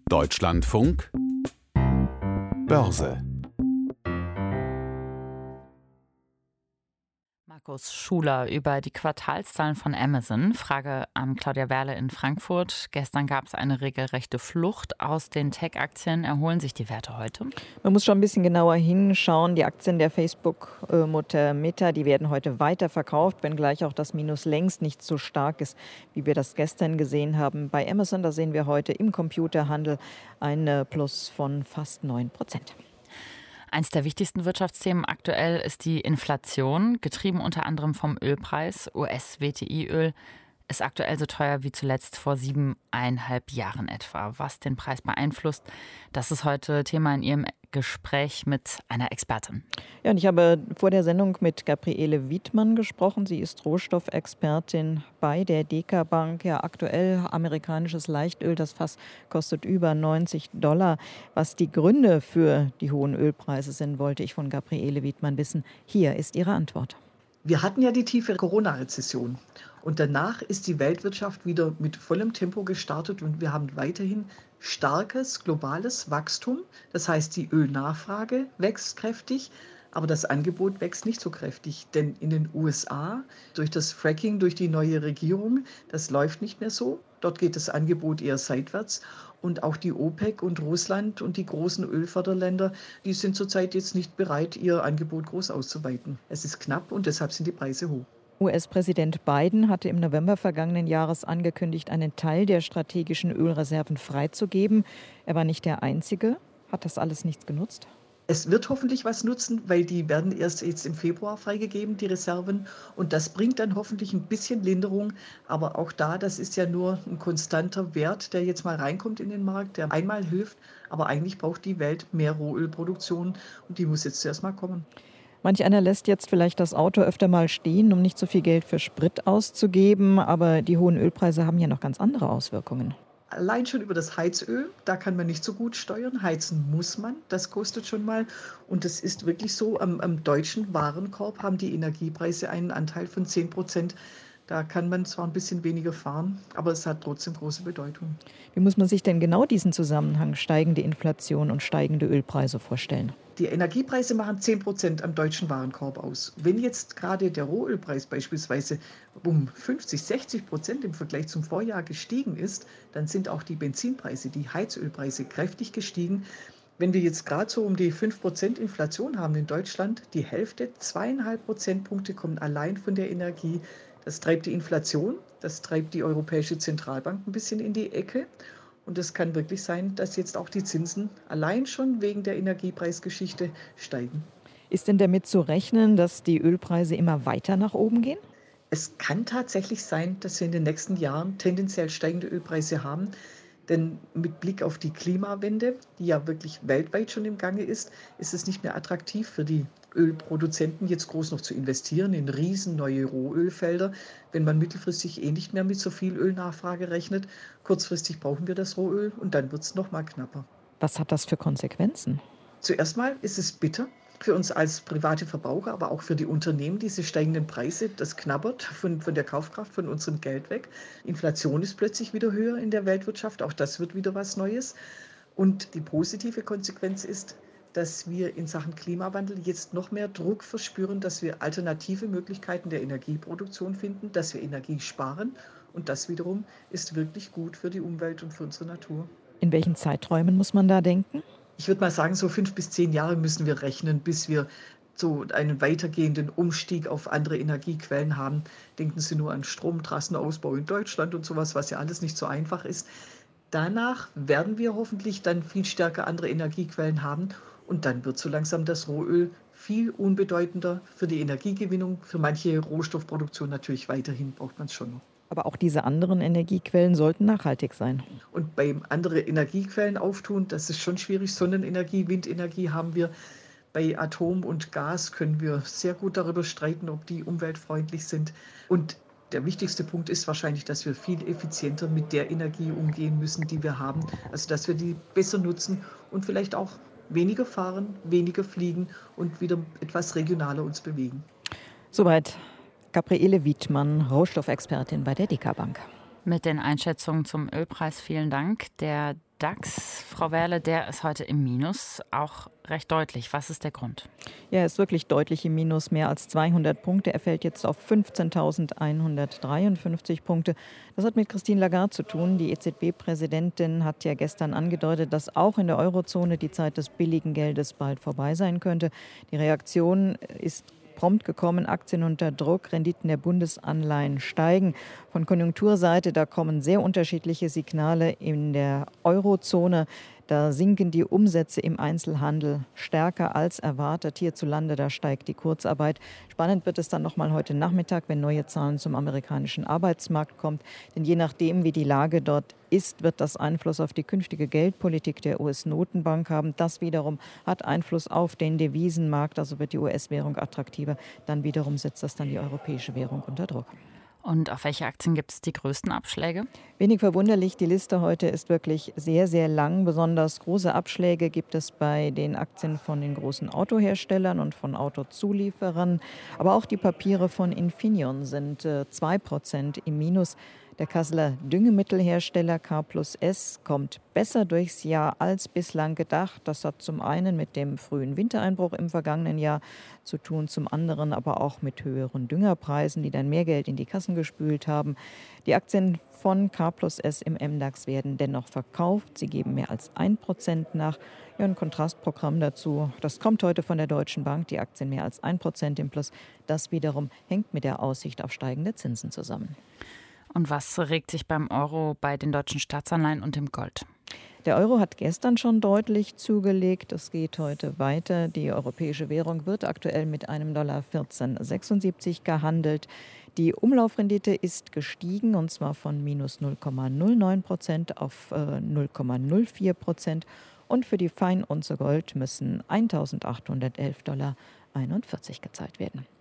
Deutschlandfunk Börse. Markus Schuler über die Quartalszahlen von Amazon. Frage an Claudia Werle in Frankfurt. Gestern gab es eine regelrechte Flucht aus den Tech-Aktien. Erholen sich die Werte heute? Man muss schon ein bisschen genauer hinschauen. Die Aktien der Facebook-Mutter Meta, die werden heute weiter verkauft, wenngleich auch das Minus längst nicht so stark ist, wie wir das gestern gesehen haben. Bei Amazon, da sehen wir heute im Computerhandel ein Plus von fast 9%. Eins der wichtigsten Wirtschaftsthemen aktuell ist die Inflation, getrieben unter anderem vom Ölpreis. US-WTI-Öl ist aktuell so teuer wie zuletzt vor 7,5 Jahren etwa. Was den Preis beeinflusst, das ist heute Thema in Ihrem Gespräch mit einer Expertin. Ja, und ich habe vor der Sendung mit Gabriele Wiedmann gesprochen. Sie ist Rohstoffexpertin bei der DK Bank. Ja, aktuell amerikanisches Leichtöl, das Fass kostet über $90. Was die Gründe für die hohen Ölpreise sind, wollte ich von Gabriele Wiedmann wissen. Hier ist ihre Antwort. Wir hatten ja die tiefe Corona-Rezession und danach ist die Weltwirtschaft wieder mit vollem Tempo gestartet und wir haben weiterhin starkes globales Wachstum. Das heißt, die Ölnachfrage wächst kräftig, aber das Angebot wächst nicht so kräftig. Denn in den USA, durch das Fracking, durch die neue Regierung, das läuft nicht mehr so. Dort geht das Angebot eher seitwärts. Und auch die OPEC und Russland und die großen Ölförderländer, die sind zurzeit jetzt nicht bereit, ihr Angebot groß auszuweiten. Es ist knapp und deshalb sind die Preise hoch. US-Präsident Biden hatte im November vergangenen Jahres angekündigt, einen Teil der strategischen Ölreserven freizugeben. Er war nicht der Einzige. Hat das alles nichts genutzt? Es wird hoffentlich was nutzen, weil die werden erst jetzt im Februar freigegeben, die Reserven. Und das bringt dann hoffentlich ein bisschen Linderung. Aber auch da, das ist ja nur ein konstanter Wert, der jetzt mal reinkommt in den Markt, der einmal hilft. Aber eigentlich braucht die Welt mehr Rohölproduktion und die muss jetzt zuerst mal kommen. Manch einer lässt jetzt vielleicht das Auto öfter mal stehen, um nicht so viel Geld für Sprit auszugeben. Aber die hohen Ölpreise haben ja noch ganz andere Auswirkungen. Allein schon über das Heizöl, da kann man nicht so gut steuern. Heizen muss man, das kostet schon mal. Und es ist wirklich so, am deutschen Warenkorb haben die Energiepreise einen Anteil von 10%. Da kann man zwar ein bisschen weniger fahren, aber es hat trotzdem große Bedeutung. Wie muss man sich denn genau diesen Zusammenhang steigende Inflation und steigende Ölpreise vorstellen? Die Energiepreise machen 10% am deutschen Warenkorb aus. Wenn jetzt gerade der Rohölpreis beispielsweise um 50-60% im Vergleich zum Vorjahr gestiegen ist, dann sind auch die Benzinpreise, die Heizölpreise kräftig gestiegen. Wenn wir jetzt gerade so um die 5% Inflation haben in Deutschland, die Hälfte, 2,5 Prozentpunkte kommen allein von der Energie. Das treibt die Inflation, das treibt die Europäische Zentralbank ein bisschen in die Ecke. Und es kann wirklich sein, dass jetzt auch die Zinsen allein schon wegen der Energiepreisgeschichte steigen. Ist denn damit zu rechnen, dass die Ölpreise immer weiter nach oben gehen? Es kann tatsächlich sein, dass wir in den nächsten Jahren tendenziell steigende Ölpreise haben. Denn mit Blick auf die Klimawende, die ja wirklich weltweit schon im Gange ist es nicht mehr attraktiv für die Ölproduzenten, jetzt groß noch zu investieren in riesen neue Rohölfelder, wenn man mittelfristig nicht mehr mit so viel Ölnachfrage rechnet. Kurzfristig brauchen wir das Rohöl und dann wird es noch mal knapper. Was hat das für Konsequenzen? Zuerst mal ist es bitter für uns als private Verbraucher, aber auch für die Unternehmen, diese steigenden Preise, das knabbert von der Kaufkraft, von unserem Geld weg. Inflation ist plötzlich wieder höher in der Weltwirtschaft, auch das wird wieder was Neues. Und die positive Konsequenz ist, dass wir in Sachen Klimawandel jetzt noch mehr Druck verspüren, dass wir alternative Möglichkeiten der Energieproduktion finden, dass wir Energie sparen. Und das wiederum ist wirklich gut für die Umwelt und für unsere Natur. In welchen Zeiträumen muss man da denken? Ich würde mal sagen, so 5 bis 10 Jahre müssen wir rechnen, bis wir so einen weitergehenden Umstieg auf andere Energiequellen haben. Denken Sie nur an Stromtrassenausbau in Deutschland und sowas, was ja alles nicht so einfach ist. Danach werden wir hoffentlich dann viel stärker andere Energiequellen haben und dann wird so langsam das Rohöl viel unbedeutender für die Energiegewinnung. Für manche Rohstoffproduktion natürlich weiterhin braucht man es schon noch. Aber auch diese anderen Energiequellen sollten nachhaltig sein. Und beim andere Energiequellen auftun, das ist schon schwierig. Sonnenenergie, Windenergie haben wir. Bei Atom und Gas können wir sehr gut darüber streiten, ob die umweltfreundlich sind. Und der wichtigste Punkt ist wahrscheinlich, dass wir viel effizienter mit der Energie umgehen müssen, die wir haben. Also dass wir die besser nutzen und vielleicht auch weniger fahren, weniger fliegen und wieder etwas regionaler uns bewegen. Soweit Gabriele Wiedmann, Rohstoffexpertin bei der DK Bank. Mit den Einschätzungen zum Ölpreis vielen Dank. Der DAX, Frau Werle, der ist heute im Minus, auch recht deutlich. Was ist der Grund? Ja, er ist wirklich deutlich im Minus, mehr als 200 Punkte. Er fällt jetzt auf 15.153 Punkte. Das hat mit Christine Lagarde zu tun. Die EZB-Präsidentin hat ja gestern angedeutet, dass auch in der Eurozone die Zeit des billigen Geldes bald vorbei sein könnte. Die Reaktion ist prompt gekommen, Aktien unter Druck, Renditen der Bundesanleihen steigen. Von Konjunkturseite, da kommen sehr unterschiedliche Signale in der Eurozone. Da sinken die Umsätze im Einzelhandel stärker als erwartet. Hierzulande, da steigt die Kurzarbeit. Spannend wird es dann nochmal heute Nachmittag, wenn neue Zahlen zum amerikanischen Arbeitsmarkt kommen. Denn je nachdem, wie die Lage dort ist, wird das Einfluss auf die künftige Geldpolitik der US-Notenbank haben. Das wiederum hat Einfluss auf den Devisenmarkt. Also wird die US-Währung attraktiver. Dann wiederum setzt das dann die europäische Währung unter Druck. Und auf welche Aktien gibt es die größten Abschläge? Wenig verwunderlich, die Liste heute ist wirklich sehr, sehr lang. Besonders große Abschläge gibt es bei den Aktien von den großen Autoherstellern und von Autozulieferern. Aber auch die Papiere von Infineon sind 2% im Minus. Der Kasseler Düngemittelhersteller K+S kommt besser durchs Jahr als bislang gedacht. Das hat zum einen mit dem frühen Wintereinbruch im vergangenen Jahr zu tun, zum anderen aber auch mit höheren Düngerpreisen, die dann mehr Geld in die Kassen gespült haben. Die Aktien von K+S im MDAX werden dennoch verkauft. Sie geben mehr als 1% nach. Ja, ein Kontrastprogramm dazu, das kommt heute von der Deutschen Bank, die Aktien mehr als 1% im Plus. Das wiederum hängt mit der Aussicht auf steigende Zinsen zusammen. Und was regt sich beim Euro, bei den deutschen Staatsanleihen und dem Gold? Der Euro hat gestern schon deutlich zugelegt. Es geht heute weiter. Die europäische Währung wird aktuell mit einem Dollar 14,76 gehandelt. Die Umlaufrendite ist gestiegen, und zwar von minus 0,09% auf 0,04%. Und für die Feinunze Gold müssen $1.811,41 gezahlt werden.